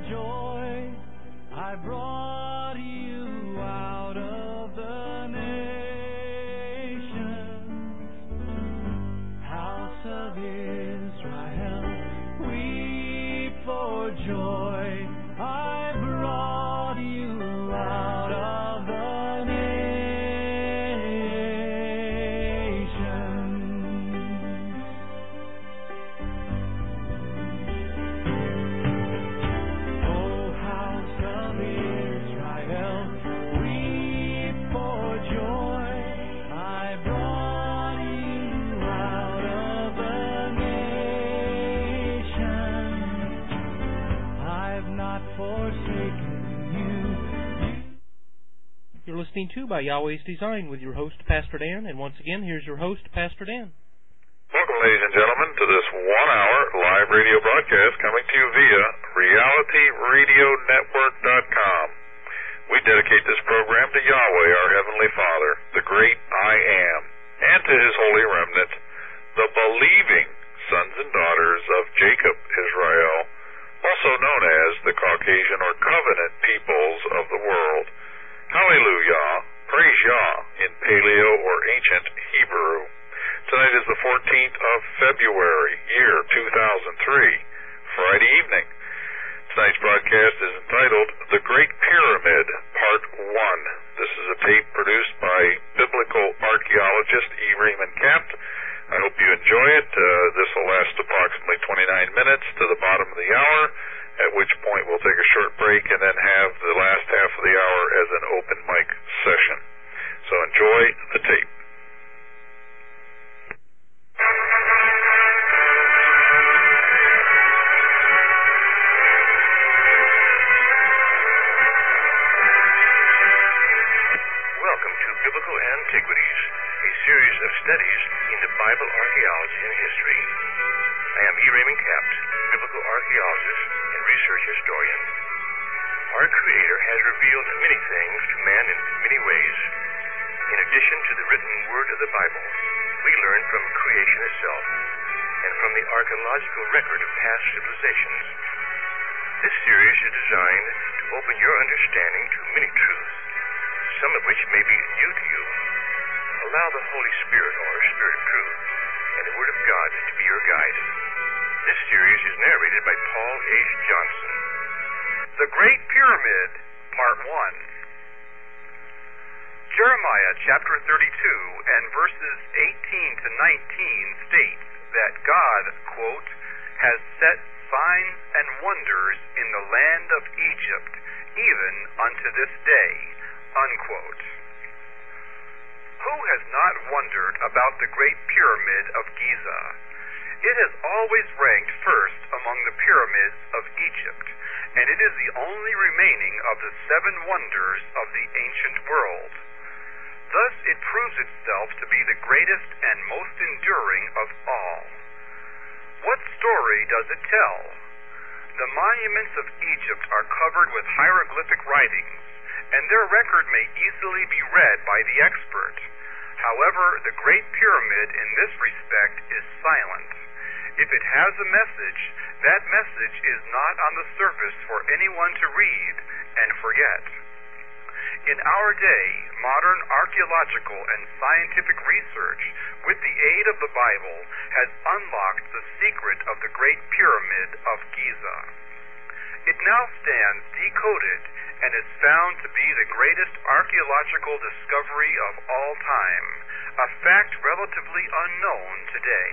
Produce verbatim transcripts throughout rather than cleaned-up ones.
joy, I brought you out of the nations. House of Israel, weep for joy. I brought you out of the nations. Oh, house of Israel, weep for joy. I brought you out of the nations. I've not forsaken you. You're listening to By Yahweh's Design with your host, Pastor Dan. And once again, here's your host, Pastor Dan. Welcome, ladies and gentlemen, to this one-hour live radio broadcast coming to you via reality radio network dot com. We dedicate this program to Yahweh, our Heavenly Father, the great I Am, and to His holy remnant, the believing sons and daughters of Jacob, Israel, also known as the Caucasian or covenant peoples of the world. Hallelujah, praise Yah in Paleo or ancient Hebrew. Tonight is the fourteenth of February, year two thousand three, Friday evening. Tonight's broadcast is entitled The Great Pyramid, Part one. This is a tape produced by biblical archaeologist E. Raymond Capt. I hope you enjoy it. Uh, this will last approximately twenty-nine minutes to the bottom of the hour, at which point we'll take a short break and then have the last half of the hour as an open mic session. So enjoy the tape. Welcome to Biblical Antiquities, a series of studies into Bible archaeology and history. I am E. Raymond Capt, biblical archaeologist and research historian. Our Creator has revealed many things to man in many ways. In addition to the written word of the Bible, we learn from creation itself and from the archaeological record of past civilizations. This series is designed to open your understanding to many truths, some of which may be new to you. Allow the Holy Spirit, or Spirit of Truth, and the Word of God to be your guide. This series is narrated by Paul H. Johnson. The Great Pyramid, Part one. Jeremiah chapter thirty-two and verses eighteen to nineteen states that God, quote, has set signs and wonders in the land of Egypt, even unto this day, unquote. Who has not wondered about the Great Pyramid of Giza? It has always ranked first among the pyramids of Egypt, and it is the only remaining of the seven wonders of the ancient world. Thus it proves itself to be the greatest and most enduring of all. What story does it tell? The monuments of Egypt are covered with hieroglyphic writings, and their record may easily be read by the expert. However, the Great Pyramid in this respect is silent. If it has a message, that message is not on the surface for anyone to read and forget. In our day, modern archaeological and scientific research, with the aid of the Bible, has unlocked the secret of the Great Pyramid of Giza. It now stands decoded and is found to be the greatest archaeological discovery of all time, a fact relatively unknown today.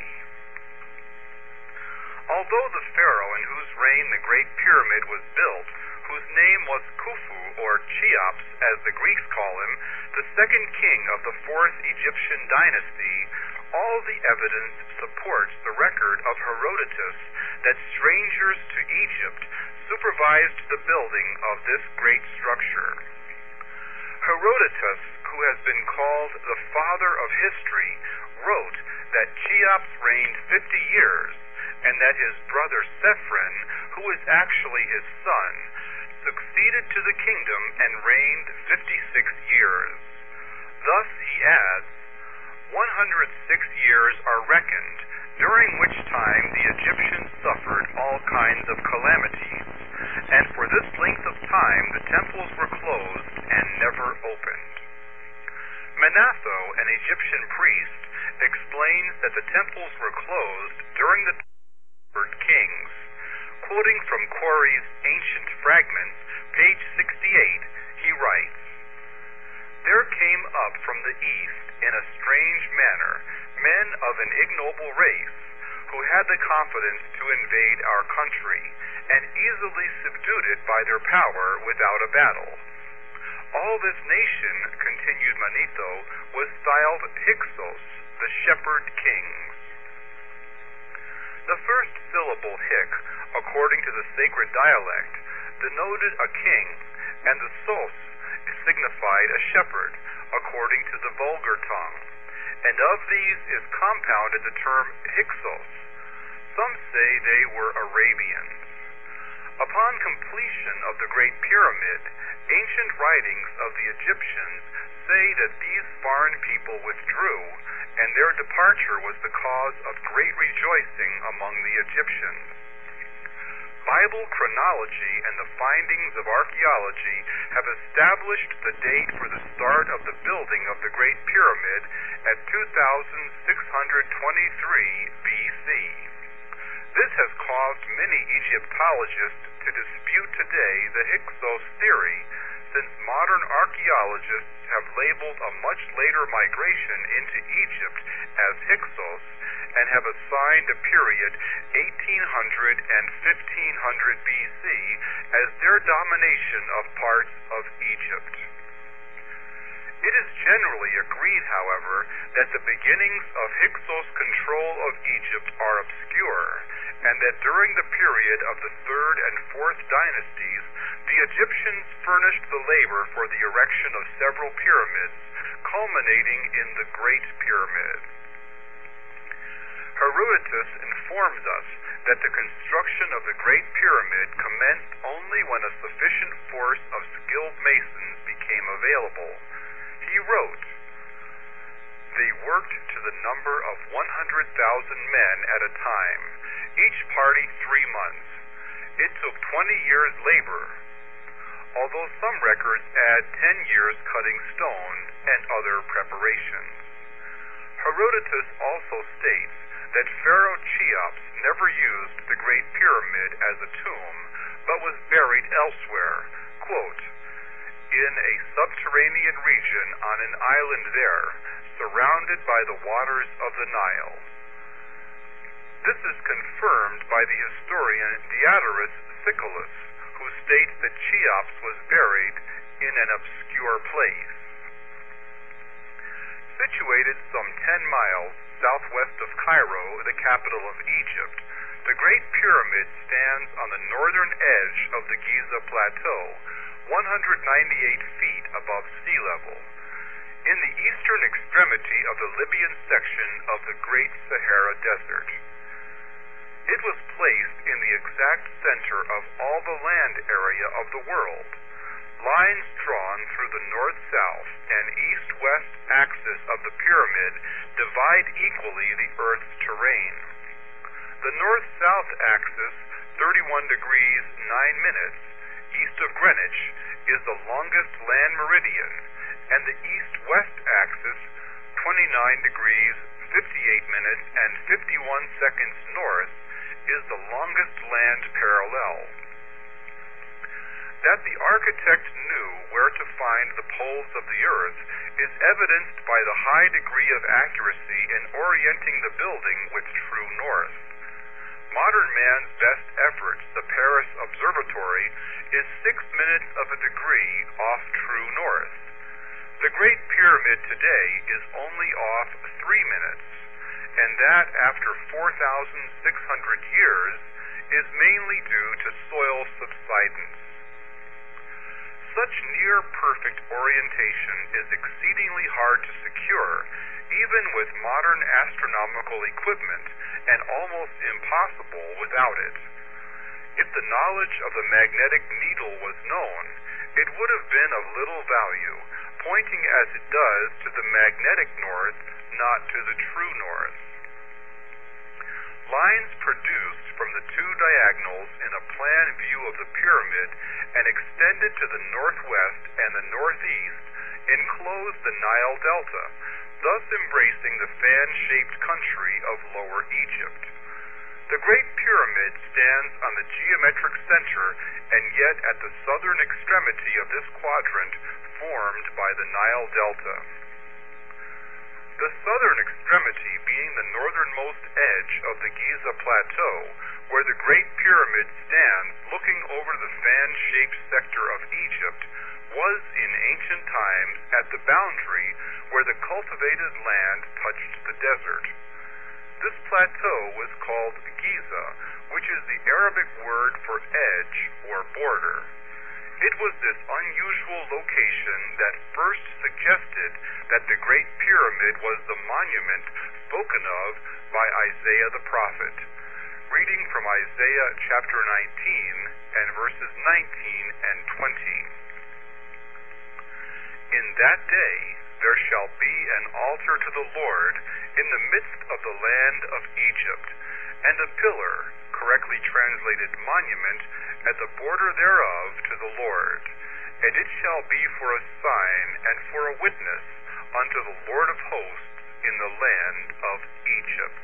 Although the pharaoh in whose reign the Great Pyramid was built, whose name was Khufu, or Cheops as the Greeks call him, the second king of the fourth Egyptian dynasty, all the evidence supports the record of Herodotus that strangers to Egypt supervised the building of this great structure. Herodotus, who has been called the father of history, wrote that Cheops reigned fifty years, and that his brother Sephron, who is actually his son, succeeded to the kingdom and reigned fifty-six years. Thus, he adds, one hundred six years are reckoned, during which time the Egyptians suffered all kinds of calamities, and for Egyptian priest, explains that the temples were closed during the kings. Quoting from Quarry's Ancient Fragments, page sixty-eight, he writes, "There came up from the east in a strange manner men of an ignoble race, who had the confidence to invade our country, and easily subdued it by their power without a battle. All this nation," continued Manetho, "was styled Hyksos, the shepherd kings." The first syllable hic, according to the sacred dialect, denoted a king, and the sos signified a shepherd, according to the vulgar tongue, and of these is compounded the term Hyksos. Some say they were Arabians. Upon completion of the Great Pyramid, ancient writings of the Egyptians say that these foreign people withdrew, and their departure was the cause of great rejoicing among the Egyptians. Bible chronology and the findings of archaeology have established the date for the start of the building of the Great Pyramid at two thousand six hundred twenty-three B C. This has caused many Egyptologists to dispute today the Hyksos theory, since modern archaeologists have labeled a much later migration into Egypt as Hyksos and have assigned a period eighteen hundred and fifteen hundred B C as their domination of parts of Egypt. It is generally agreed, however, that the beginnings of Hyksos control of Egypt are obscure, and that during the period of the third and fourth dynasties, the Egyptians furnished the labor for the erection of several pyramids, culminating in the Great Pyramid. Herodotus informs us that the construction of the Great Pyramid commenced only when a sufficient force of skilled masons became available. He wrote, "They worked to the number of one hundred thousand men at a time, each party three months. It took twenty years' labor, although some records add ten years cutting stone and other preparations." Herodotus also states that Pharaoh Cheops never used the Great Pyramid as a tomb, but was buried elsewhere, quote, "in a subterranean region on an island there, surrounded by the waters of the Nile." This is confirmed by the historian Diodorus Siculus, who states that Cheops was buried in an obscure place. Situated some ten miles southwest of Cairo, the capital of Egypt, the Great Pyramid stands on the northern edge of the Giza Plateau, one hundred ninety-eight feet above sea level, in the eastern extremity of the Libyan section of the Great Sahara Desert. It was placed in the exact center of all the land area of the world. Lines drawn through the north-south and east-west axis of the pyramid divide equally the Earth's terrain. The north-south axis, thirty-one degrees nine minutes, east of Greenwich, is the longest land meridian, and the east-west axis, twenty-nine degrees fifty-eight minutes and fifty-one seconds north, is the longest land parallel. That the architect knew where to find the poles of the earth is evidenced by the high degree of accuracy in orienting the building with true north. Modern man's best efforts, the Paris Observatory, is six minutes of a degree off true north. The Great Pyramid today is only off three minutes, and that after four thousand six hundred years is mainly due to soil subsidence. Such near-perfect orientation is exceedingly hard to secure, even with modern astronomical equipment, and almost impossible without it. If the knowledge of the magnetic needle was known, it would have been of little value, pointing as it does to the magnetic north, not to the true north. Lines produced from the two diagonals in a plan view of the pyramid and extended to the northwest and the northeast enclose the Nile Delta, thus embracing the fan-shaped country of Lower Egypt. The Great Pyramid stands on the geometric center and yet at the southern extremity of this quadrant formed by the Nile Delta. The southern extremity being the northernmost edge of the Giza Plateau, where the Great Pyramid stands looking over the fan-shaped sector of Egypt, was in ancient times at the boundary where the cultivated land touched the desert. This plateau was called Giza, which is the Arabic word for edge or border. It was this unusual location that first suggested that the Great Pyramid was the monument spoken of by Isaiah the prophet. Reading from Isaiah chapter nineteen and verses nineteen and twenty. In that day there shall be an altar to the Lord in the midst of the land of Egypt, and a pillar, correctly translated monument, at the border thereof to the Lord. And it shall be for a sign and for a witness unto the Lord of hosts in the land of Egypt.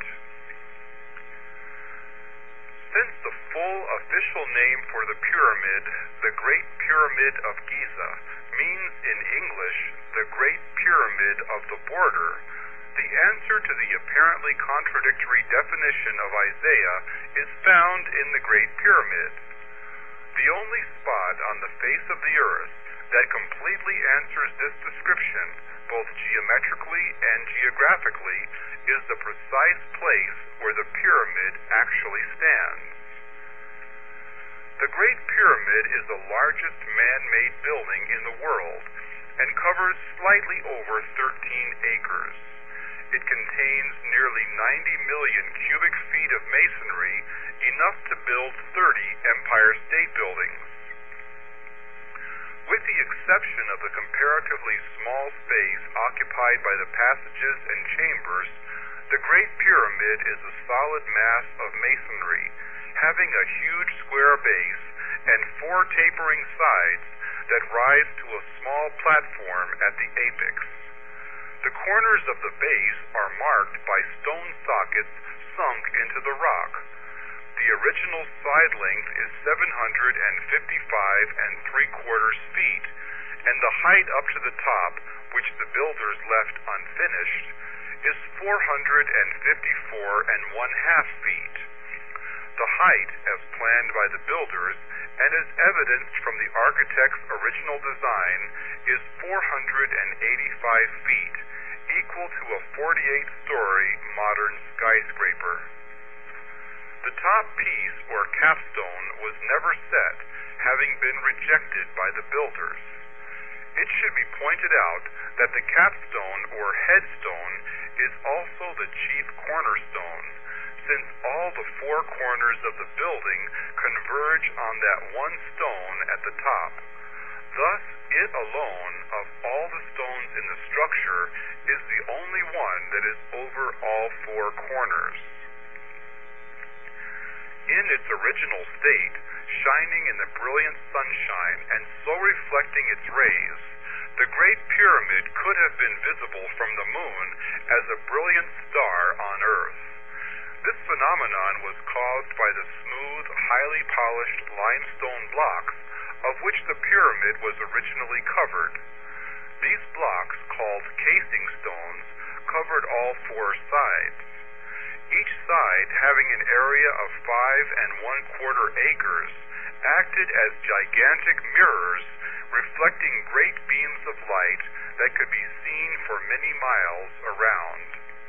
Since the full official name for the pyramid, the Great Pyramid of Giza, means in English the Great Pyramid of the Border, the answer to the apparently contradictory definition of Isaiah is found in the Great Pyramid. The only spot on the face of the earth that completely answers this description, both geometrically and geographically, is the precise place where the pyramid actually stands. The Great Pyramid is the largest man-made building in the world and covers slightly over thirteen acres. It contains nearly ninety million cubic feet of masonry, enough to build thirty Empire State Buildings. With the exception of the comparatively small space occupied by the passages and chambers, the Great Pyramid is a solid mass of masonry, having a huge square base and four tapering sides that rise to a small platform at the apex. The corners of the base are marked by stone sockets sunk into the rock. The original side length is seven hundred fifty-five and three quarters feet, and the height up to the top, which the builders left unfinished, is four hundred fifty-four and one half feet. The height, as planned by the builders, and as evidenced from the architect's original design, is four hundred eighty-five feet, equal to a forty-eight story modern skyscraper. The top piece, or capstone, was never set, having been rejected by the builders. It should be pointed out that the capstone, or headstone, is also the chief cornerstone, since all the four corners of the building converge on that one stone at the top. Thus, it alone, of all the stones in the structure, is the only one that is over all four corners. In its original state, shining in the brilliant sunshine and so reflecting its rays, the Great Pyramid could have been visible from the moon as a brilliant star on Earth. This phenomenon was caused by the smooth, highly polished limestone blocks of which the pyramid was originally covered. These blocks, called casing stones, covered all four sides. Each side, having an area of five and one quarter acres, acted as gigantic mirrors, reflecting great beams of light that could be seen for many miles around.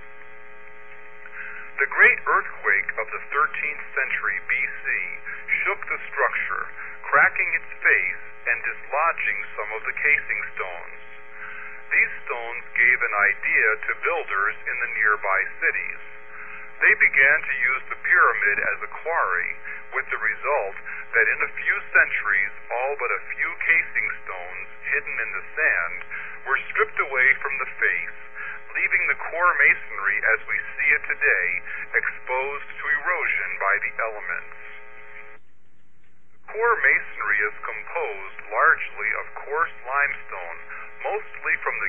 The great earthquake of the thirteenth century B C shook the structure, cracking its face and dislodging some of the casing stones. These stones gave an idea to builders in the nearby cities. They began to use the pyramid as a quarry, with the result that in a few centuries all but a few casing stones hidden in the sand were stripped away from the face, leaving the core masonry as we see it today exposed to erosion by the elements. The core masonry is composed largely of coarse limestone, mostly from the Giza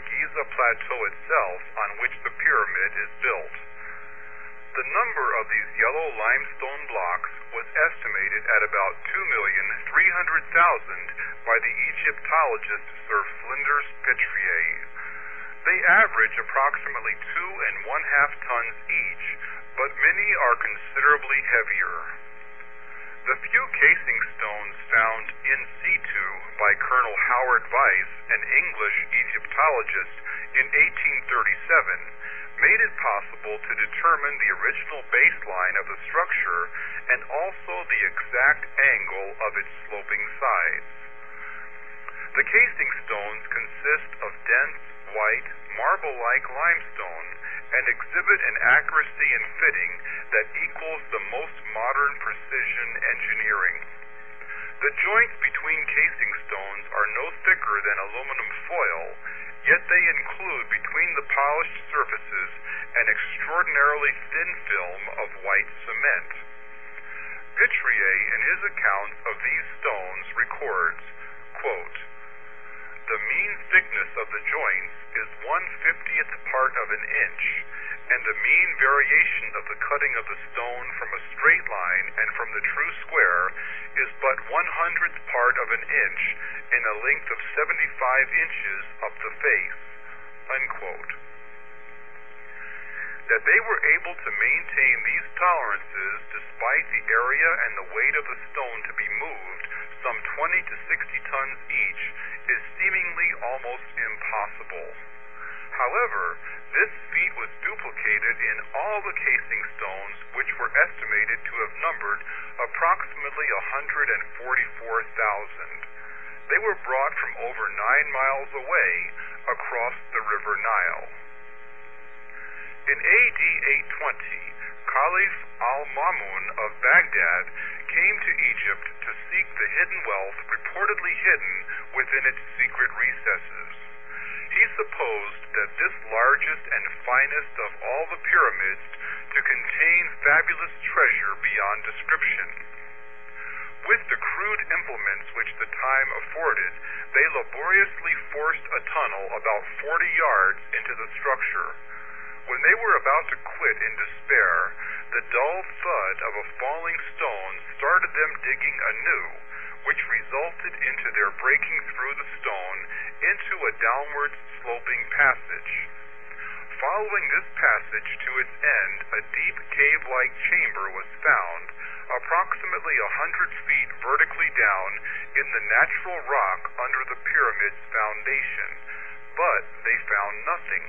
the plateau itself on which the pyramid is built. The number of these yellow limestone blocks was estimated at about two million three hundred thousand by the Egyptologist Sir Flinders Petrie. They average approximately two and one-half tons each, but many are considerably heavier. The few casing stones found in situ by Colonel Howard Weiss, an English Egyptologist, in eighteen thirty-seven, made it possible to determine the original baseline of the structure and also the exact angle of its sloping sides. The casing stones consist of dense, white, marble-like limestone and exhibit an accuracy in fitting that equals the most modern precision engineering. The joints between casing stones are no thicker than aluminum foil, yet they include between the polished surfaces an extraordinarily thin film of white cement. Petrie, in his accounts of these stones, records, quote, "The mean thickness of the joints is one fiftieth part of an inch, and the mean variation of the cutting of the stone from a straight line and from the true square is but one hundredth part of an inch in a length of seventy-five inches up the face." Unquote. That they were able to maintain these tolerances despite the area and the weight of the stone to be moved, some twenty to sixty tons each, is seemingly almost impossible. However, this feat was duplicated in all the casing stones, which were estimated to have numbered approximately one hundred forty-four thousand. They were brought from over nine miles away across the River Nile. In A D eight twenty, Caliph al-Ma'mun of Baghdad came to Egypt to seek the hidden wealth reportedly hidden within its secret recesses. He supposed that this largest and finest of all the pyramids to contain fabulous treasure beyond description. With the crude implements which the time afforded, they laboriously forced a tunnel about forty yards into the structure. When they were about to quit in despair, the dull thud of a falling stone started them digging anew, which resulted into their breaking through the stone into a downward sloping passage. Following this passage to its end, a deep cave-like chamber was found, approximately a hundred feet vertically down in the natural rock under the pyramid's foundation, but they found nothing.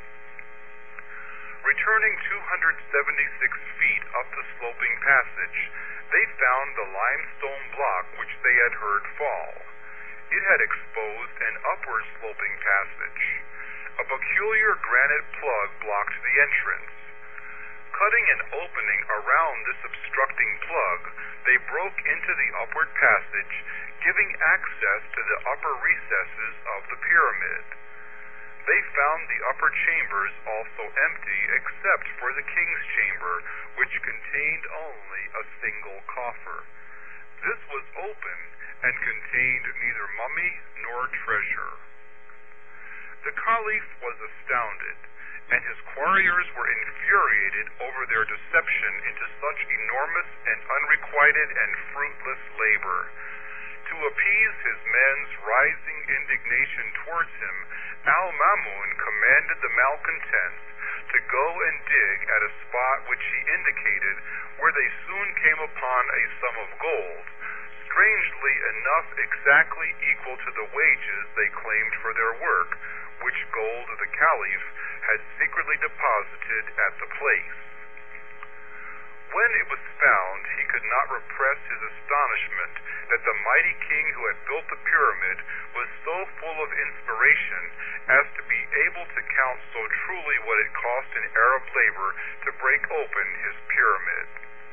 Returning two hundred seventy-six feet up the sloping passage, they found the limestone block which they had heard fall. It had exposed an upward sloping passage. A peculiar granite plug blocked the entrance. Cutting an opening around this obstructing plug, they broke into the upward passage, giving access to the upper recesses of the pyramid. They found the upper chambers also empty except for the king's chamber, which contained only a single coffer. This was open and contained neither mummy nor treasure. The Caliph was astounded, and his quarriers were infuriated over their deception into such enormous and unrequited and fruitless labor. To appease his men's rising indignation towards him, Al-Ma'mun commanded the malcontents to go and dig at a spot which he indicated, where they soon came upon a sum of gold, strangely enough exactly equal to the wages they claimed for their work, which gold the Caliph had secretly deposited at the place. When it was found, he could not repress his astonishment that the mighty king who had built the pyramid was so full of inspiration as to be able to count so truly what it cost in Arab labor to break open his pyramid.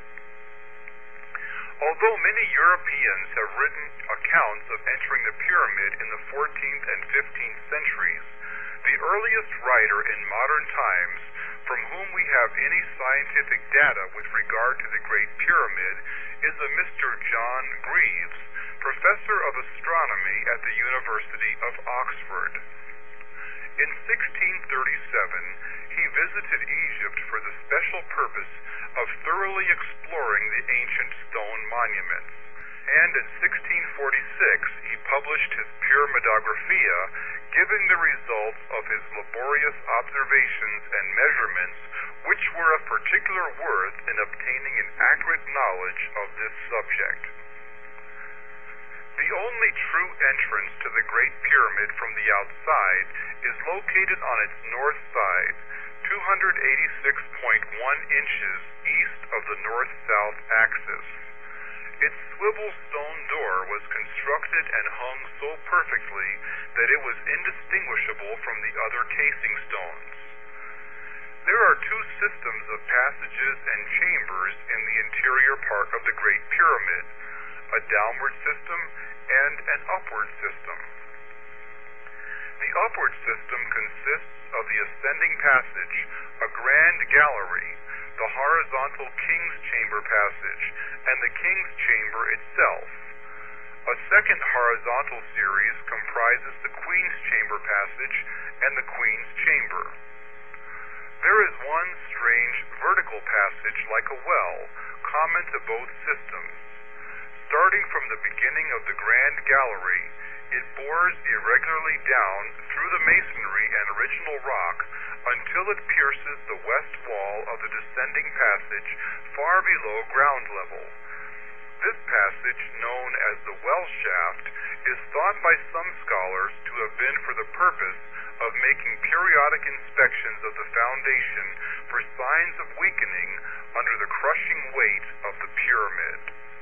Although many Europeans have written accounts of entering the pyramid in the fourteenth and fifteenth centuries, the earliest writer in modern times from whom we have any scientific data with regard to the Great Pyramid is a Mister John Greaves, professor of astronomy at the University of Oxford. In sixteen thirty-seven, he visited Egypt for the special purpose of thoroughly exploring the ancient stone monuments. And in sixteen forty-six, he published his Pyramidographia, giving the results of his laborious observations and measurements, which were of particular worth in obtaining an accurate knowledge of this subject. The only true entrance to the Great Pyramid from the outside is located on its north side, two hundred eighty-six point one inches east of the north-south axis. Its swivel stone door was constructed and hung so perfectly that it was indistinguishable from the other casing stones. There are two systems of passages and chambers in the interior part of the Great Pyramid, a downward system and an upward system. The upward system consists of the ascending passage, a grand gallery, the horizontal King's Chamber passage, and the King's Chamber itself. A second horizontal series comprises the Queen's Chamber passage and the Queen's Chamber. There is one strange vertical passage like a well, common to both systems. Starting from the beginning of the grand gallery, it bores irregularly down through the masonry and original rock until it pierces the west wall of the descending passage far below ground level. This passage, known as the well shaft, is thought by some scholars to have been for the purpose of making periodic inspections of the foundation for signs of weakening under the crushing weight of the pyramid.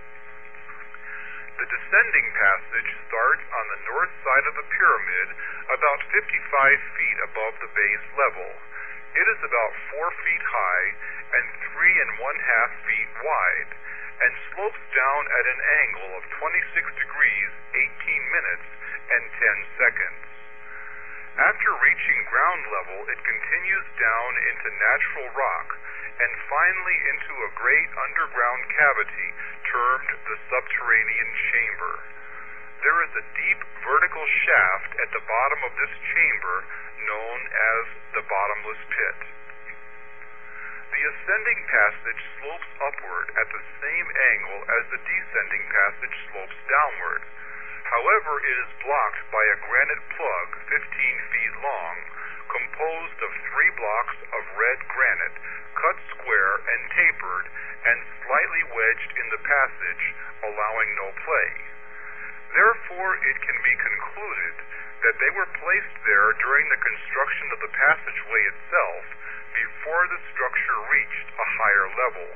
The descending passage starts on the north side of the pyramid, about fifty-five feet above the base level. It is about four feet high and three and one half feet wide, and slopes down at an angle of twenty-six degrees, eighteen minutes, and ten seconds. After reaching ground level, it continues down into natural rock, and finally into a great underground cavity termed the subterranean chamber. There is a deep vertical shaft at the bottom of this chamber known as the bottomless pit. The ascending passage slopes upward at the same angle as the descending passage slopes downward. However, it is blocked by a granite plug fifteen feet long, composed of three blocks of red granite, cut square and tapered, and slightly wedged in the passage, allowing no play. Therefore, it can be concluded that they were placed there during the construction of the passageway itself, before the structure reached a higher level.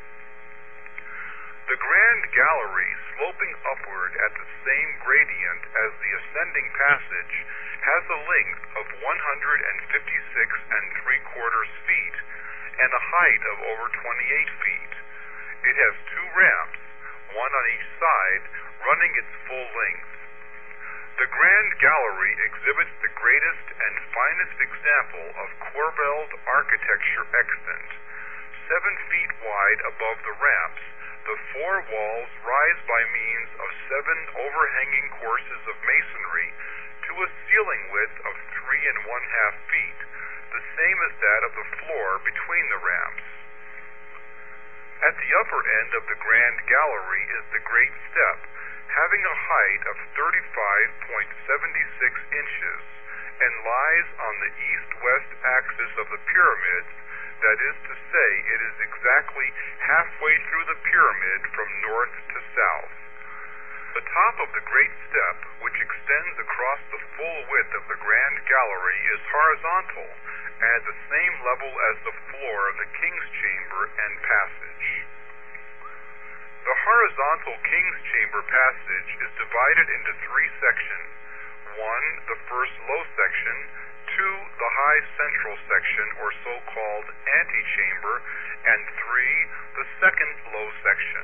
The grand gallery, sloping upward at the same gradient as the ascending passage, has a length of one hundred fifty-six and three quarters feet and a height of over twenty-eight feet. It has two ramps, one on each side, running its full length. The grand gallery exhibits the greatest and finest example of corbelled architecture extant. Seven feet wide above the ramps, the four walls rise by means of seven overhanging courses of masonry to a ceiling width of three and one half feet, the same as that of the floor between the ramps. At the upper end of the grand gallery is the great step, having a height of thirty-five point seven six inches, and lies on the east-west axis of the pyramids. That is to say, it is exactly halfway through the pyramid from north to south. The top of the great step, which extends across the full width of the grand gallery, is horizontal and at the same level as the floor of the King's Chamber and passage. The horizontal King's Chamber passage is divided into three sections. One, the first low section, two, the high central section, or so-called antechamber, and three, the second low section.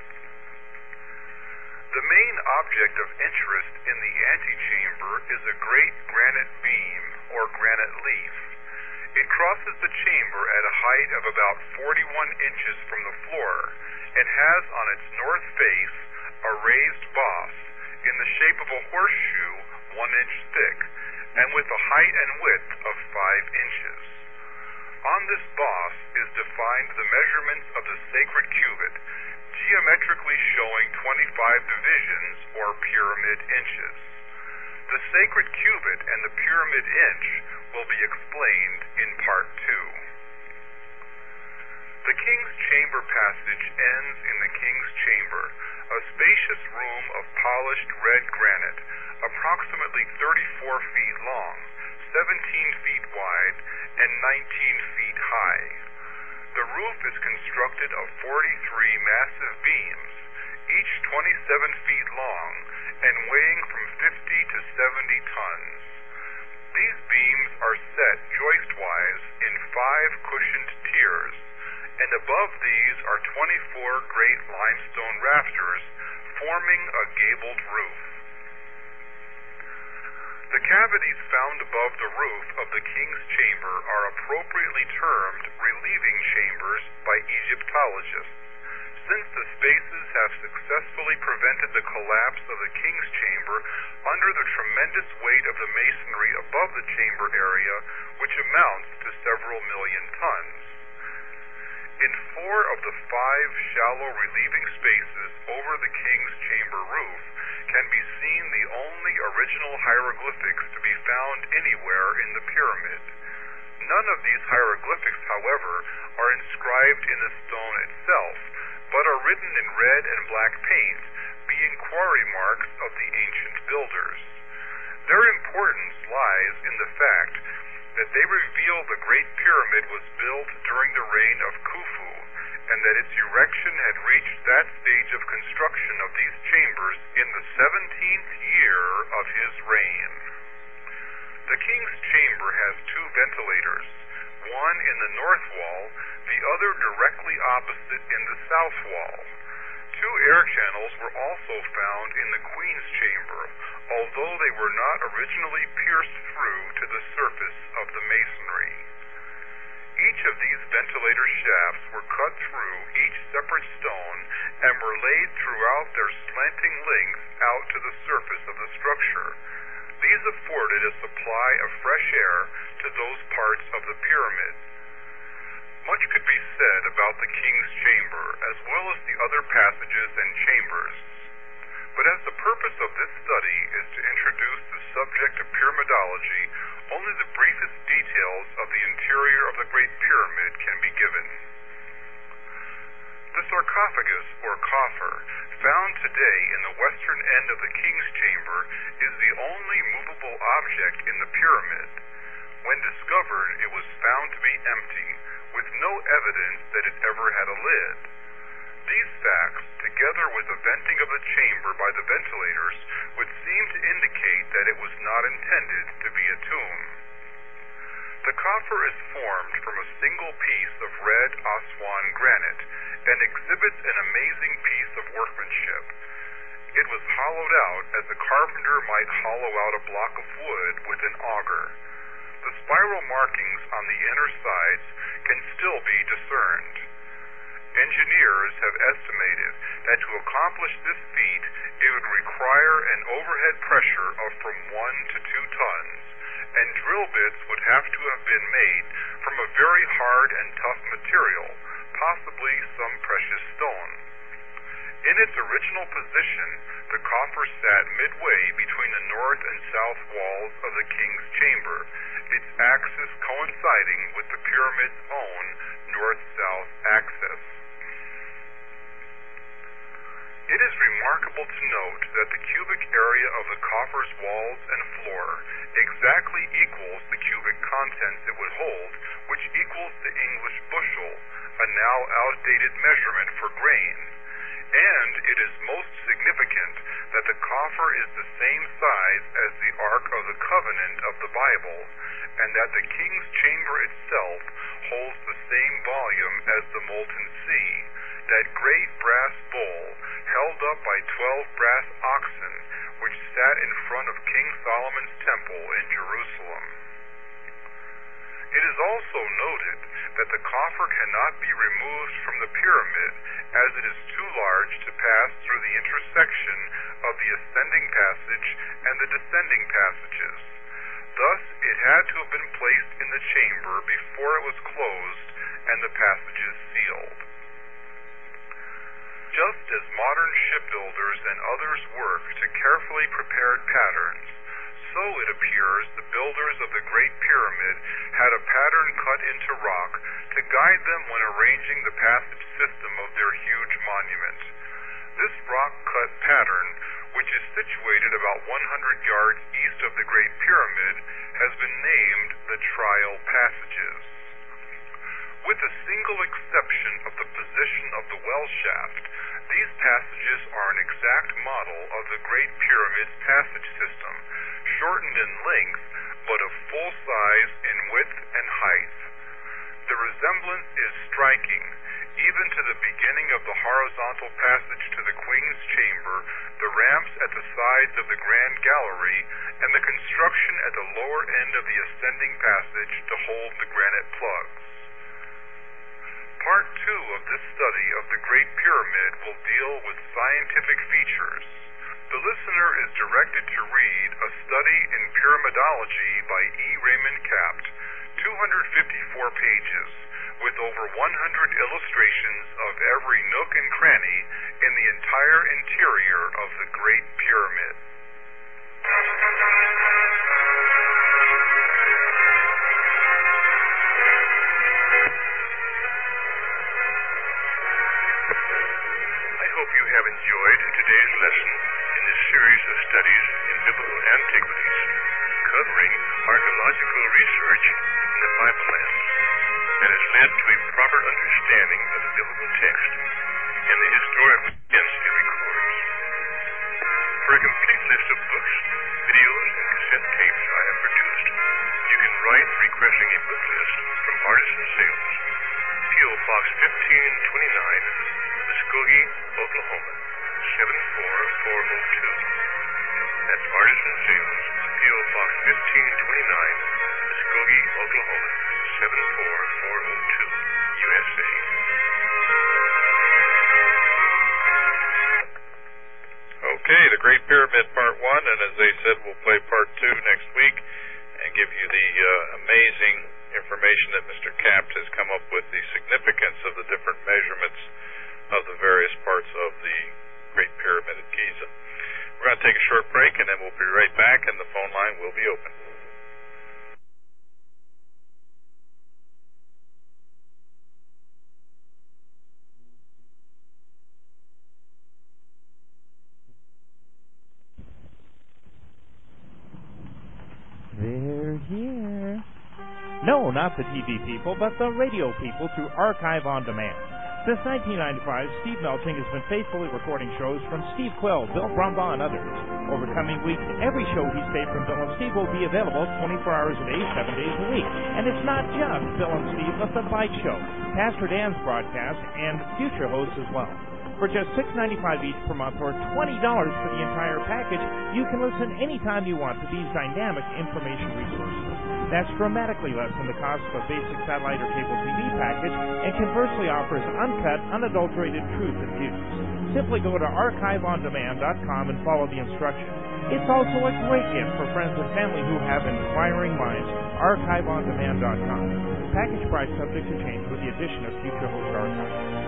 The main object of interest in the antechamber is a great granite beam, or granite leaf. It crosses the chamber at a height of about forty-one inches from the floor, and has on its north face a raised boss, in the shape of a horseshoe one inch thick, and with a height and width of five inches. On this boss is defined the measurements of the sacred cubit, geometrically showing twenty-five divisions or pyramid inches. The sacred cubit and the pyramid inch will be explained in part two. The king's chamber passage ends in the king's chamber, a spacious room of polished red granite, approximately thirty-four feet long, seventeen feet wide, and nineteen feet high. The roof is constructed of forty-three massive beams, each twenty-seven feet long and weighing from fifty to seventy tons. These beams are set joist-wise in five cushioned tiers, and above these are twenty-four great limestone rafters forming a gabled roof. The cavities found above the roof of the king's chamber are appropriately termed relieving chambers by Egyptologists, since the spaces have successfully prevented the collapse of the king's chamber under the tremendous weight of the masonry above the chamber area, which amounts to several million tons. In four of the five shallow relieving spaces over the king's chamber roof can be seen the only original hieroglyphics to be found anywhere in the pyramid. None of these hieroglyphics, however, are inscribed in the stone itself, but are written in red and black paint, being quarry marks of the ancient builders. Their importance lies in the fact that they reveal the Great Pyramid was built during the reign of Khufu, and that its erection had reached that stage of construction of these chambers in the seventeenth year of his reign. The king's chamber has two ventilators, one in the north wall, the other directly opposite in the south wall. Two air channels were also found in the queen's chamber, although they were not originally pierced through to the surface of the masonry. Each of these ventilator shafts were cut through each separate stone and were laid throughout their slanting length out to the surface of the structure. These afforded a supply of fresh air to those parts of the pyramid. Much could be said about the king's chamber, as well as the other passages and chambers. But as the purpose of this study is to introduce the subject of pyramidology, only the briefest details of the interior of the Great Pyramid can be given. The sarcophagus, or coffer, found today in the western end of the king's chamber is the only movable object in the pyramid. When discovered, it was found to be empty, with no evidence that it ever had a lid. These facts, together with the venting of the chamber by the ventilators, would seem to indicate that it was not intended to be a tomb. The coffer is formed from a single piece of red Aswan granite and exhibits an amazing piece of workmanship. It was hollowed out as a carpenter might hollow out a block of wood with an auger. The spiral markings on the inner sides can still be discerned. Engineers have estimated that to accomplish this feat, it would require an overhead pressure of from one to two tons, and drill bits would have to have been made from a very hard and tough material, possibly some precious stone. In its original position, the coffer sat midway between the north and south walls of the king's chamber, its axis coinciding with the pyramid's own north-south axis. It is remarkable to note that the cubic area of the coffer's walls and floor exactly equals the cubic contents it would hold, which equals the English bushel, a now outdated measurement for grain. And it is most significant that the coffer is the same size as the Ark of the Covenant of the Bible, and that the king's chamber itself holds the same volume as the molten sea, that great brass bowl held up by twelve brass oxen, which sat in front of King Solomon's temple in Jerusalem. It is also noted that the coffer cannot be removed from the pyramid, as it is too large to pass through the intersection of the ascending passage and the descending passages. Thus, it had to have been placed in the chamber before it was closed and the passages sealed. Just as modern shipbuilders and others work to carefully prepared patterns, so it appears the builders of the Great Pyramid had a pattern cut into rock to guide them when arranging the passage system of their huge monument. This rock-cut pattern, which is situated about one hundred yards east of the Great Pyramid, has been named the Trial Passages. With a single exception of the position of the well shaft, these passages are an exact model of the Great Pyramid's passage system, shortened in length, but of full size in width and height. The resemblance is striking. Even to the beginning of the horizontal passage to the Queen's Chamber, the ramps at the sides of the Grand Gallery, and the construction at the lower end of the ascending passage to hold the granite plugs. Part two of this study of the Great Pyramid will deal with scientific features. The listener is directed to read A Study in Pyramidology by E. Raymond Capt, two hundred fifty-four pages, with over one hundred illustrations of every nook and cranny in the entire interior of the Great Pyramid. I hope you have enjoyed today's lesson in this series of studies in biblical antiquities, covering archaeological research in the Bible lands, that has led to a proper understanding of the biblical text and the historical events it records. For a complete list of books, videos, and cassette tapes I have produced, you can write requesting a book list from Artisan Sales, P O. Box fifteen twenty-nine, Muskogee, Oklahoma, seven four four oh two. That's Artisan Sales, P O. Box fifteen twenty-nine, Muskogee, Oklahoma, seven four four oh two, U S A. Okay, the Great Pyramid Part one, and as they said, we'll play Part two next week and give you the uh, amazing information that Mister Capt has come up with, the significance of the different measurements of the various parts of the Great Pyramid at Giza. We're going to take a short break, and then we'll be right back, and the phone line will be open. They're here. No, not the T V people, but the radio people through Archive on Demand. Since nineteen ninety-five, Steve Melching has been faithfully recording shows from Steve Quill, Bill Brumbaugh, and others. Over coming weeks, every show he's taped from Bill and Steve will be available twenty-four hours a day, seven days a week. And it's not just Bill and Steve, but the Bike Show, Pastor Dan's broadcast, and future hosts as well. For just six dollars and ninety-five cents each per month, or twenty dollars for the entire package, you can listen anytime you want to these dynamic information resources. That's dramatically less than the cost of a basic satellite or cable T V package, and conversely offers uncut, unadulterated truth and views. Simply go to archive on demand dot com and follow the instructions. It's also a great gift for friends and family who have inquiring minds. archive on demand dot com. Package price subject to change with the addition of future host archives.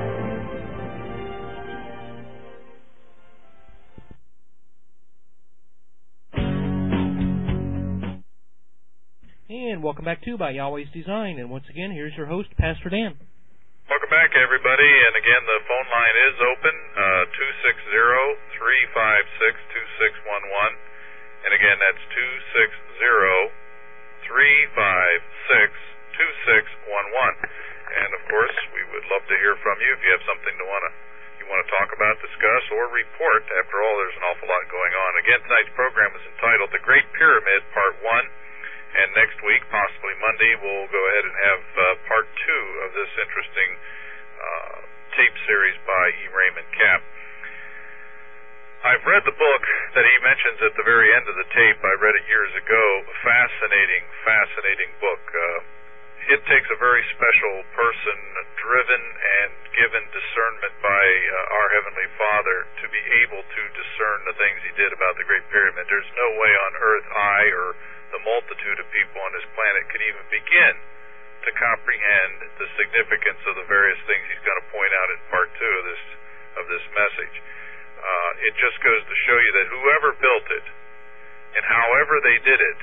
And welcome back to By Yahweh's Design. And once again, here's your host, Pastor Dan. Welcome back, everybody. And again, the phone line is open, uh, two six zero, three five six, two six one one. And again, that's two six zero, three five six, two six one one. And, of course, we would love to hear from you if you have something to want to you want to talk about, discuss, or report. After all, there's an awful lot going on. Again, tonight's program is entitled The Great Pyramid, Part one. And next week, possibly Monday, we'll go ahead and have uh, part two of this interesting uh, tape series by E. Raymond Capt. I've read the book that he mentions at the very end of the tape. I read it years ago. Fascinating, fascinating book. Uh, it takes a very special person, driven and given discernment by uh, our Heavenly Father, to be able to discern the things he did about the Great Pyramid. There's no way on earth I or the the multitude of people on this planet could even begin to comprehend the significance of the various things he's going to point out in part two of this of this message. Uh, it just goes to show you that whoever built it and however they did it,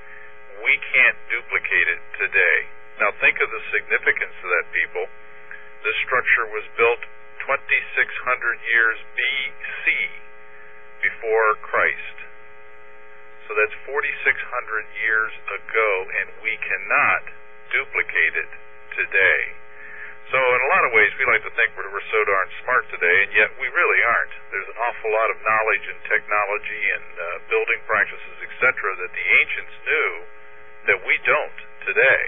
we can't duplicate it today. Now think of the significance of that, people. This structure was built twenty-six hundred years B C, before Christ. So that's forty-six hundred years ago, and we cannot duplicate it today. So in a lot of ways, we like to think we're, we're so darn smart today, and yet we really aren't. There's an awful lot of knowledge and technology and uh, building practices, et cetera, that the ancients knew that we don't today.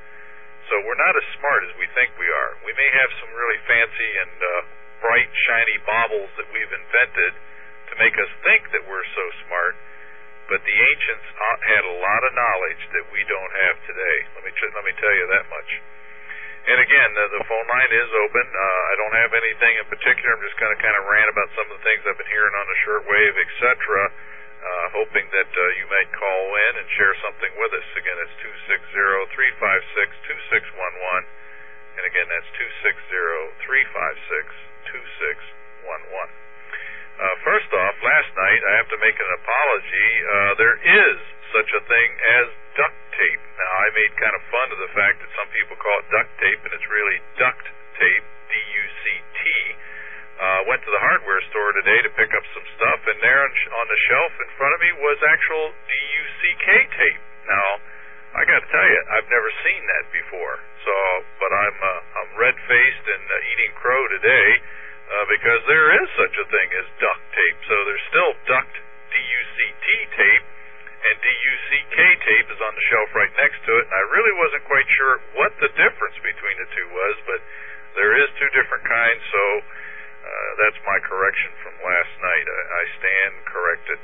So we're not as smart as we think we are. We may have some really fancy and uh, bright, shiny baubles that we've invented to make us think that we're so smart, but the ancients had a lot of knowledge that we don't have today. Let me let me tell you that much. And again, the, the phone line is open. Uh, I don't have anything in particular. I'm just going to kind of rant about some of the things I've been hearing on the shortwave, et cetera, uh, hoping that uh, you might call in and share something with us. Again, it's two six zero, three five six, two six one one. And again, that's two six zero, three five six, two six one one. Uh, first off, last night, I have to make an apology. Uh, there is such a thing as duct tape. Now, I made kind of fun of the fact that some people call it duct tape, and it's really duct tape, D U C T. Uh, went to the hardware store today to pick up some stuff, and there on, on the shelf in front of me was actual D U C K tape. Now, I got to tell you, I've never seen that before. So, but I'm uh, I'm red-faced and uh, eating crow today. Uh, because there is such a thing as duct tape. So there's still duct D U C T tape, and D U C K tape is on the shelf right next to it. And I really wasn't quite sure what the difference between the two was, but there is two different kinds, so uh, that's my correction from last night. I, I stand corrected.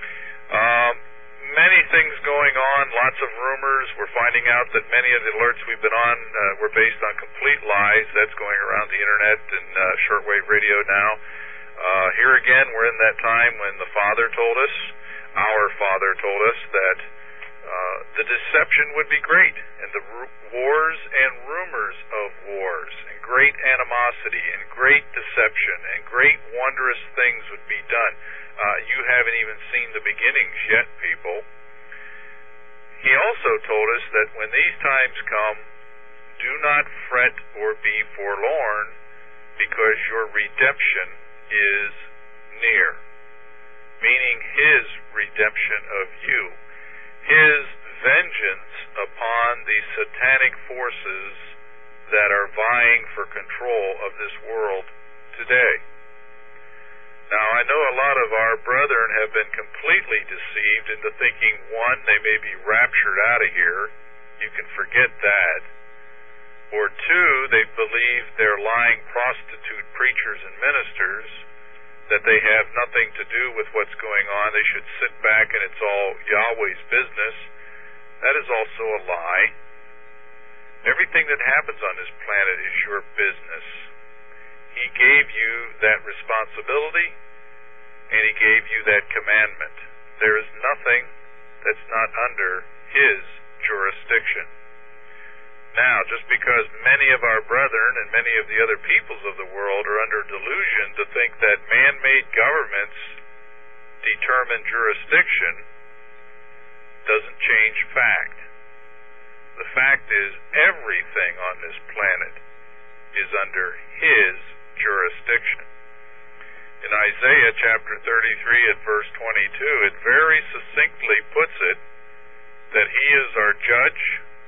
Um, many things going on, lots of rumors. We're finding out that many of the alerts we've been on uh, were based on complete lies. That's going around the internet and uh, shortwave radio now. Uh, here again, we're in that time when the Father told us, our Father told us, that uh, the deception would be great, and the r- wars and rumors of wars, and great animosity, and great deception, and great wondrous things would be done. Uh, you haven't even seen the beginnings yet, people. He also told us that when these times come, do not fret or be forlorn, because your redemption is near. Meaning his redemption of you. His vengeance upon the satanic forces that are vying for control of this world today. Now, I know a lot of our brethren have been completely deceived into thinking, one, they may be raptured out of here. You can forget that. Or two, they believe they're lying prostitute preachers and ministers, that they have nothing to do with what's going on. They should sit back and it's all Yahweh's business. That is also a lie. Everything that happens on this planet is your business. He gave you that responsibility, and he gave you that commandment. There is nothing that's not under his jurisdiction. Now, just because many of our brethren and many of the other peoples of the world are under delusion to think that man-made governments determine jurisdiction doesn't change fact. The fact is, everything on this planet is under his jurisdiction. In Isaiah chapter thirty-three at verse twenty-two, it very succinctly puts it that he is our judge,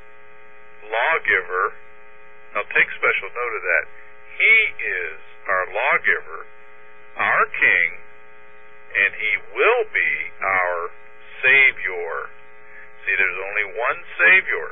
lawgiver. Now take special note of that. He is our lawgiver, our king, and he will be our savior. See, there's only one savior.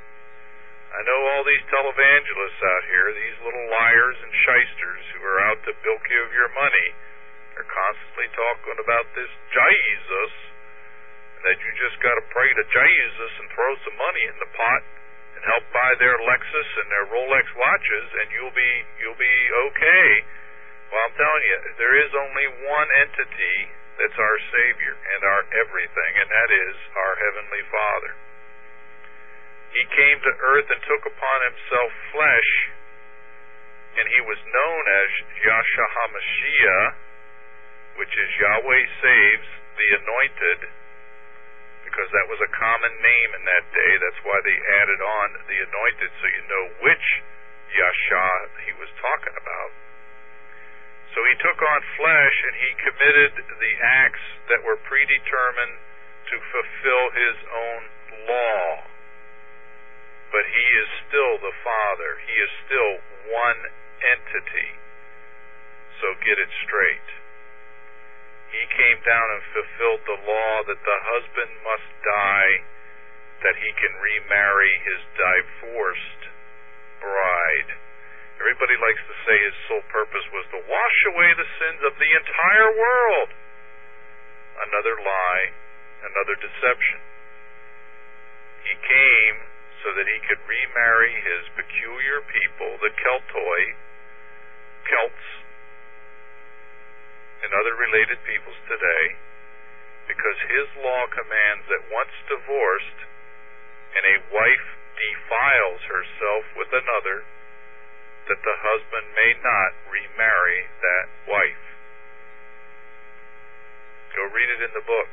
I know all these televangelists out here, these little liars and shysters who are out to bilk you of your money, are constantly talking about this Jesus, that you just got to pray to Jesus and throw some money in the pot and help buy their Lexus and their Rolex watches, and you'll be you'll be okay. Well, I'm telling you, there is only one entity that's our Savior and our everything, and that is our Heavenly Father. He came to earth and took upon himself flesh, and he was known as Yahshua HaMashiach, which is Yahweh Saves, the Anointed, because that was a common name in that day. That's why they added on the Anointed, so you know which Yahshua he was talking about. So he took on flesh, and he committed the acts that were predetermined to fulfill his own law. But he is still the Father. He is still one entity. So get it straight. He came down and fulfilled the law that the husband must die, that he can remarry his divorced bride. Everybody likes to say his sole purpose was to wash away the sins of the entire world. Another lie, another deception. He came so that he could remarry his peculiar people, the Keltoi, Celts, and other related peoples today, because his law commands that once divorced and a wife defiles herself with another, that the husband may not remarry that wife. Go read it in the book.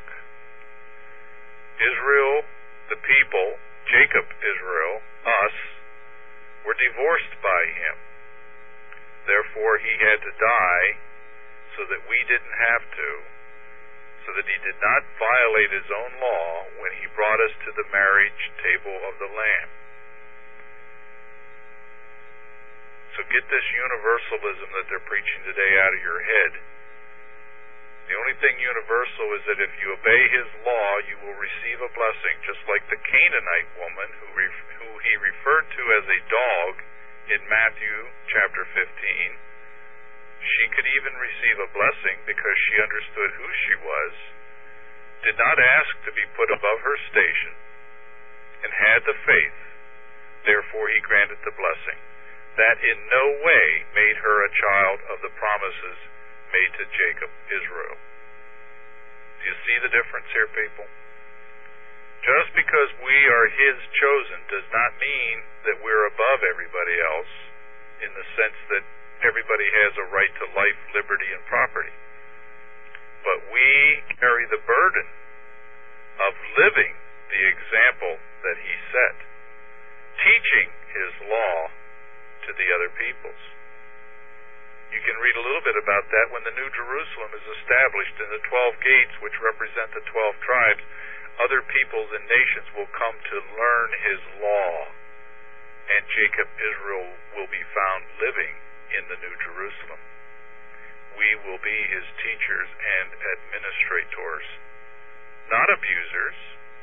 Israel, the people, Jacob, Israel, us, were divorced by him. Therefore, he had to die so that we didn't have to, so that he did not violate his own law when he brought us to the marriage table of the Lamb. So get this universalism that they're preaching today out of your head. The only thing universal is that if you obey his law, you will receive a blessing, just like the Canaanite woman who, ref- who he referred to as a dog in Matthew chapter fifteen. She could even receive a blessing because she understood who she was, did not ask to be put above her station, and had the faith. Therefore he granted the blessing. That in no way made her a child of the promises made to Jacob, Israel. Do you see the difference here, people? Just because we are his chosen does not mean that we're above everybody else in the sense that everybody has a right to life, liberty, and property. But we carry the burden of living the example that he set, teaching his law to the other peoples. You can read a little bit about that when the New Jerusalem is established in the twelve gates, which represent the twelve tribes. Other peoples and nations will come to learn his law, and Jacob, Israel, will be found living in the New Jerusalem. We will be his teachers and administrators, not abusers,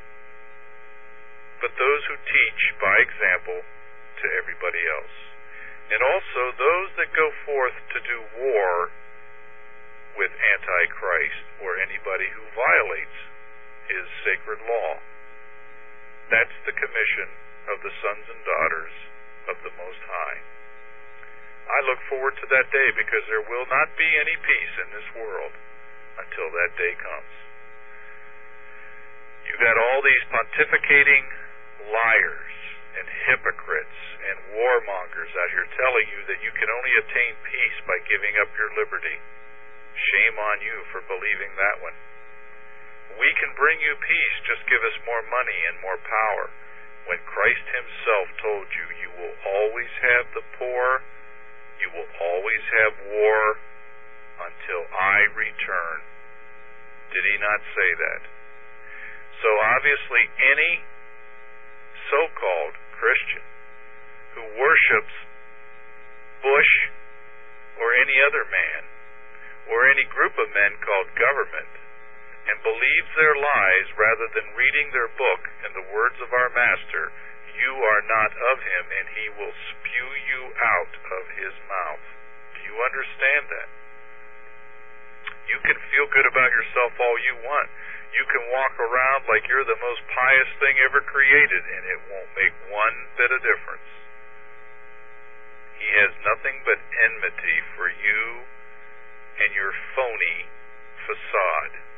but those who teach by example to everybody else. And also those that go forth to do war with Antichrist or anybody who violates his sacred law. That's the commission of the sons and daughters of the Most High. I look forward to that day because there will not be any peace in this world until that day comes. You've got all these pontificating liars and hypocrites and warmongers out here telling you that you can only attain peace by giving up your liberty. Shame on you for believing that one. We can bring you peace, just give us more money and more power. When Christ himself told you, you will always have the poor, you will always have war until I return. Did he not say that? So obviously any so-called Christian who worships Bush or any other man or any group of men called government and believes their lies rather than reading their book and the words of our Master, you are not of him, and he will spew you out of his mouth. Do you understand that? You can feel good about yourself all you want. You can walk around like you're the most pious thing ever created, and it won't make one bit of difference. He has nothing but enmity for you and your phony facade.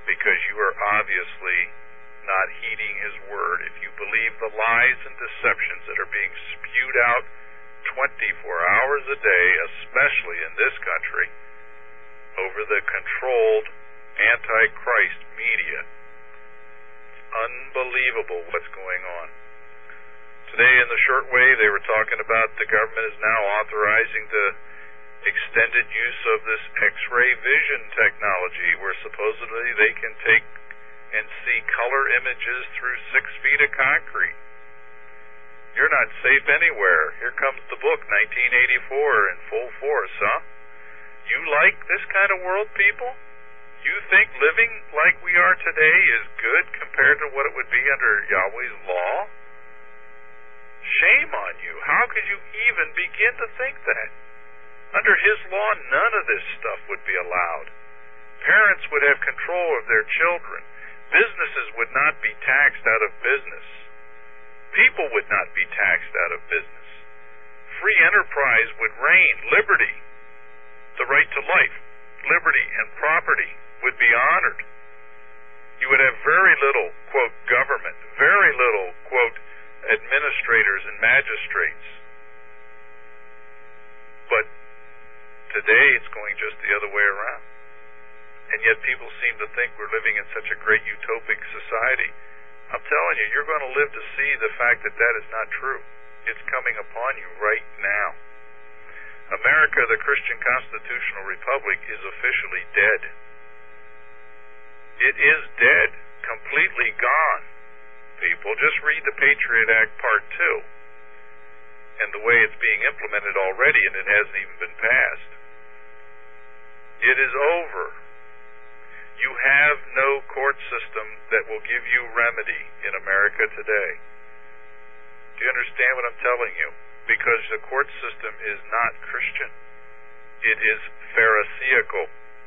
because you are obviously not heeding his word. If you believe the lies and deceptions that are being spewed out twenty-four hours a day, especially in this country, over the controlled Antichrist media. It's unbelievable what's going on. Today in the shortwave, they were talking about the government is now authorizing the extended use of this X-ray vision technology, where supposedly they can take and see color images through six feet of concrete. You're not safe anywhere. Here comes the book, nineteen eighty-four, in full force, huh? You like this kind of world, people? You think living like we are today is good compared to what it would be under Yahweh's law? Shame on you. How could you even begin to think that? Under his law, none of this stuff would be allowed. Parents would have control of their children. Businesses would not be taxed out of business. People would not be taxed out of business. Free enterprise would reign. Liberty, the right to life, liberty, and property would be honored. You would have very little, quote, government, very little, quote, administrators and magistrates. But today it's going just the other way around. And yet people seem to think we're living in such a great utopic society. I'm telling you, you're going to live to see the fact that that is not true. It's coming upon you right now. America, the Christian Constitutional Republic, is officially dead. It is dead, completely gone, people. Just read the Patriot Act Part two and the way it's being implemented already, and it hasn't even been passed. It is over. You have no court system that will give you remedy in America today. Do you understand what I'm telling you? Because the court system is not Christian. It is Pharisaical.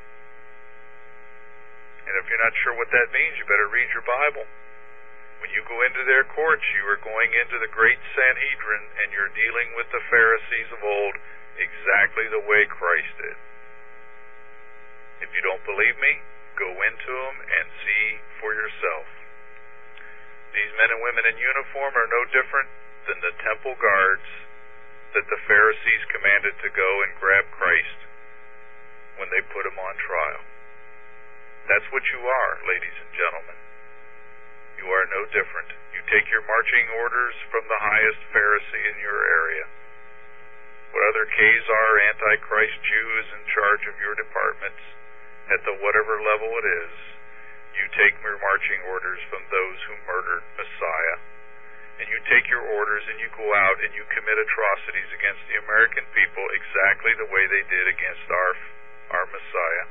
And if you're not sure what that means, you better read your Bible. When you go into their courts, you are going into the great Sanhedrin, and you're dealing with the Pharisees of old exactly the way Christ did. If you don't believe me, go into them and see for yourself. These men and women in uniform are no different than the temple guards that the Pharisees commanded to go and grab Christ when they put him on trial. That's what you are, ladies and gentlemen. You are no different. You take your marching orders from the highest Pharisee in your area. What other Khazar Antichrist Jew is in charge of your departments at the whatever level it is, you take your marching orders from those who murdered Messiah. And you take your orders and you go out and you commit atrocities against the American people exactly the way they did against our, our Messiah.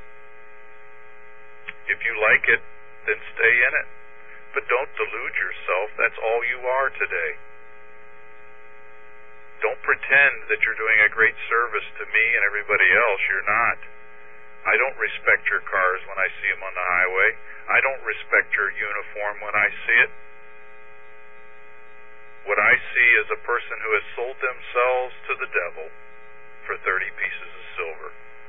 If you like it, then stay in it. But don't delude yourself. That's all you are today. Don't pretend that you're doing a great service to me and everybody else. You're not. I don't respect your cars when I see them on the highway. I don't respect your uniform when I see it. What I see is a person who has sold themselves to the devil for thirty pieces of silver.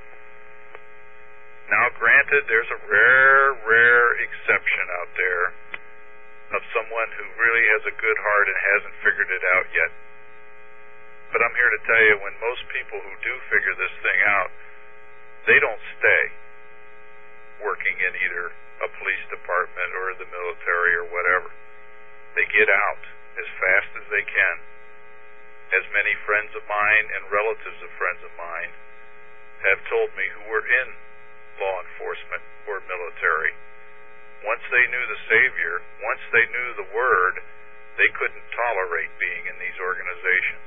Now, granted, there's a rare, rare exception out there of someone who really has a good heart and hasn't figured it out yet. But I'm here to tell you, when most people who do figure this thing out, they don't stay working in either a police department or the military or whatever. They get out as fast as they can. As many friends of mine and relatives of friends of mine have told me who were in law enforcement or military, once they knew the Savior, once they knew the Word, they couldn't tolerate being in these organizations.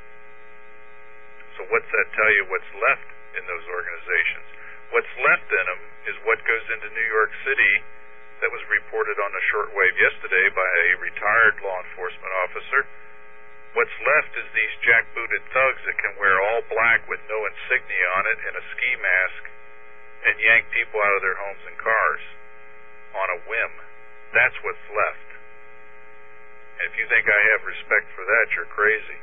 So what's that tell you what's left in those organizations? What's left in them is what goes into New York City that was reported on the shortwave yesterday by a retired law enforcement officer. What's left is these jackbooted thugs that can wear all black with no insignia on it and a ski mask and yank people out of their homes and cars on a whim. That's what's left. And if you think I have respect for that, you're crazy.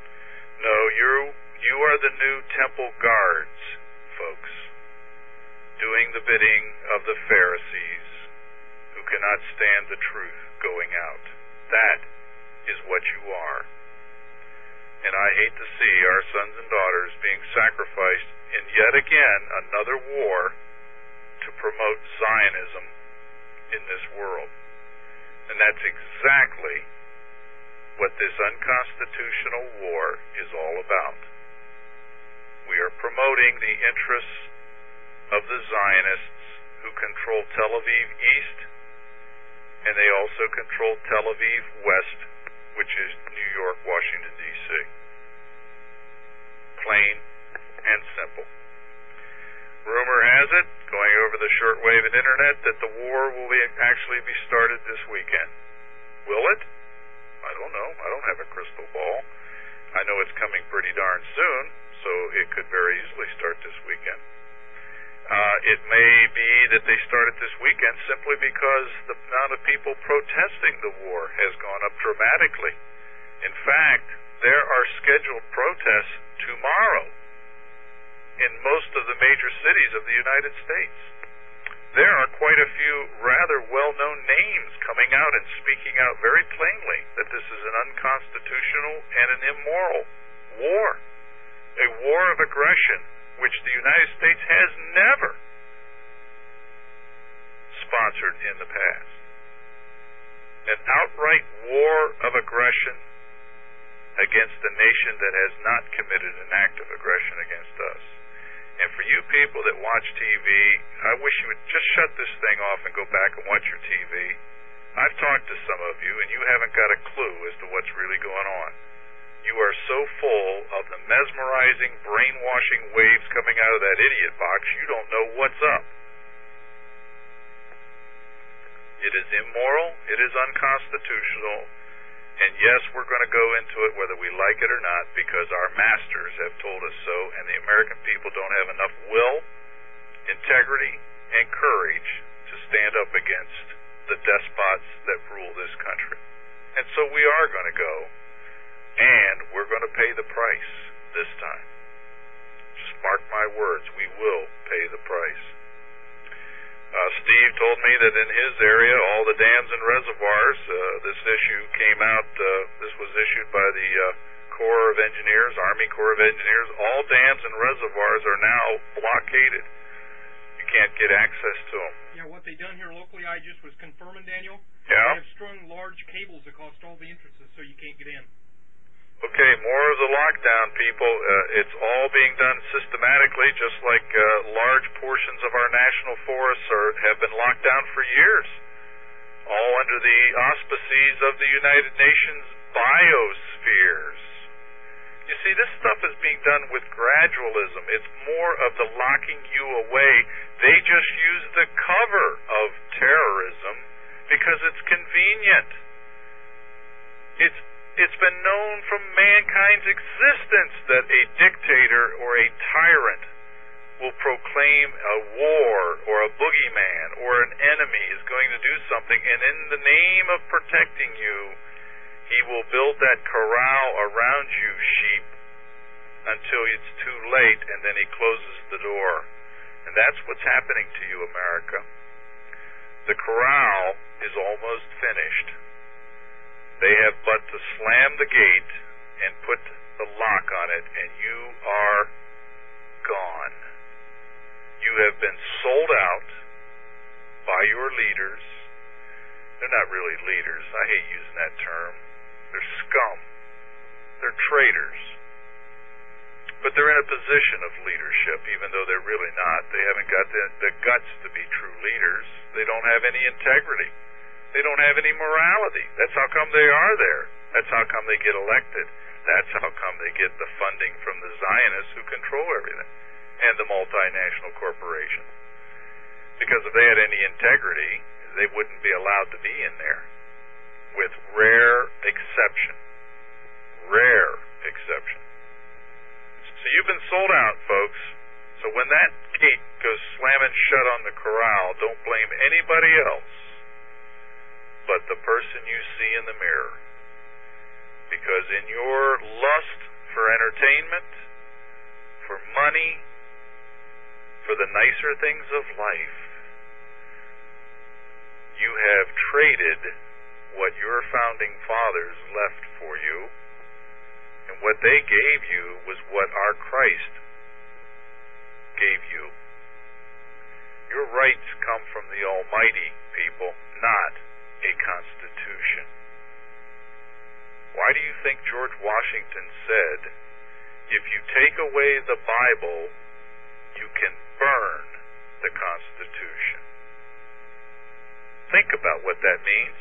No, you you are the new temple guards, folks. doing the bidding of the Pharisees who cannot stand the truth going out. That is what you are. And I hate to see our sons and daughters being sacrificed in yet again another war to promote Zionism in this world. And that's exactly what this unconstitutional war is all about. We are promoting the interests of the Zionists who control Tel Aviv East, and they also control Tel Aviv West, which is New York, Washington, D C Plain and simple. Rumor has it, going over the shortwave and internet, that the war will be actually be started this weekend. Will it? I don't know. I don't have a crystal ball. I know it's coming pretty darn soon, so it could very easily start this weekend. Uh, it may be that they start it this weekend simply because the amount of people protesting the war has gone up dramatically. In fact, there are scheduled protests tomorrow in most of the major cities of the United States. There are quite a few rather well-known names coming out and speaking out very plainly that this is an unconstitutional and an immoral war, a war of aggression which the United States has never sponsored in the past. An outright war of aggression against a nation that has not committed an act of aggression against us. And for you people that watch T V, I wish you would just shut this thing off and go back and watch your T V. I've talked to some of you, and you haven't got a clue as to what's really going on. You are so full of the mesmerizing, brainwashing waves coming out of that idiot box, you don't know what's up. It is immoral, it is unconstitutional, and yes, we're going to go into it whether we like it or not, because our masters have told us so, and the American people don't have enough will, integrity, and courage to stand up against the despots that rule this country. And so we are going to go, and we're going to pay the price this time. Just mark my words, we will pay the price. Uh, Steve told me that in his area, all the dams and reservoirs, uh, this issue came out, uh, this was issued by the uh, Corps of Engineers, Army Corps of Engineers, all dams and reservoirs are now blockaded. You can't get access to them. Yeah, what they done here locally, I just was confirming, Daniel. Yeah? They have strung large cables across all the entrances so you can't get in. Okay, more of the lockdown, people. Uh, it's all being done systematically, just like uh, large portions of our national forests are, have been locked down for years, all under the auspices of the United Nations biospheres. You see, this stuff is being done with gradualism. It's more of the locking you away. They just use the cover of terrorism because it's convenient. It's It's been known from mankind's existence that a dictator or a tyrant will proclaim a war or a boogeyman or an enemy is going to do something, and in the name of protecting you, he will build that corral around you, sheep, until it's too late, and then he closes the door. And that's what's happening to you, America. The corral is almost finished. They have but to slam the gate and put the lock on it, and you are gone. You have been sold out by your leaders. They're not really leaders. I hate using that term. They're scum. They're traitors. But they're in a position of leadership, even though they're really not. They haven't got the, the guts to be true leaders. They don't have any integrity. They don't have any morality. That's how come they are there. That's how come they get elected. That's how come they get the funding from the Zionists who control everything, and the multinational corporations. Because if they had any integrity, they wouldn't be allowed to be in there, with rare exception. Rare exception. So you've been sold out, folks. So when that gate goes slamming shut on the corral, don't blame anybody else but the person you see in the mirror. Because in your lust for entertainment, for money, for for the nicer things of life, you have traded what your founding fathers left for you, and what they gave you was what our Christ gave you. Your rights come from the Almighty, people, not a constitution. Why do you think George Washington said, if you take away the Bible, you can burn the Constitution? Think about what that means.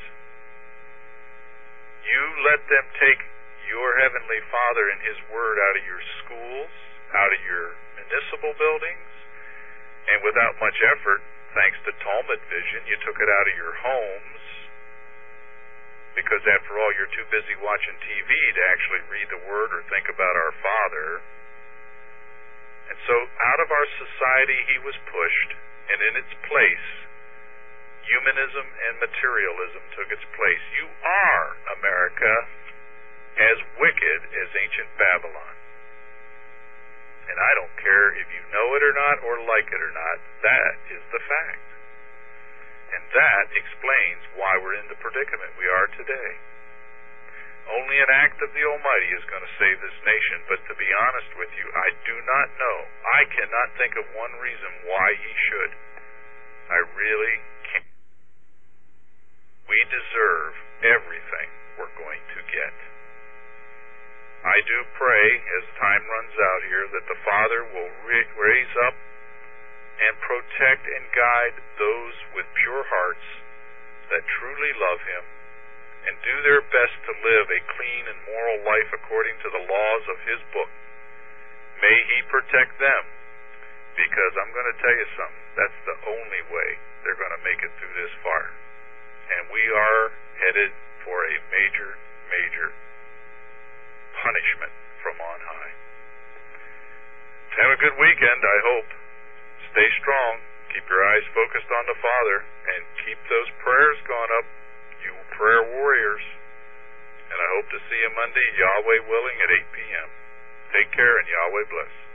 You let them take your Heavenly Father and His Word out of your schools, out of your municipal buildings, and without much effort, thanks to Talmud Vision, you took it out of your homes, because after all, you're too busy watching T V to actually read the Word or think about our Father. And so out of our society He was pushed, and in its place, humanism and materialism took its place. You are, America, as wicked as ancient Babylon. And I don't care if you know it or not or like it or not, that is the fact. And that explains why we're in the predicament we are today. Only an act of the Almighty is going to save this nation, but to be honest with you, I do not know. I cannot think of one reason why He should. I really can't. We deserve everything we're going to get. I do pray, as time runs out here, that the Father will ra- raise up and protect and guide those with pure hearts that truly love Him and do their best to live a clean and moral life according to the laws of His book. May He protect them, because I'm going to tell you something, that's the only way they're going to make it through this fire. And we are headed for a major, major punishment from on high. Have a good weekend, I hope. Stay strong. Keep your eyes focused on the Father, and keep those prayers going up, you prayer warriors. And I hope to see you Monday, Yahweh willing, at eight p.m. Take care, and Yahweh bless.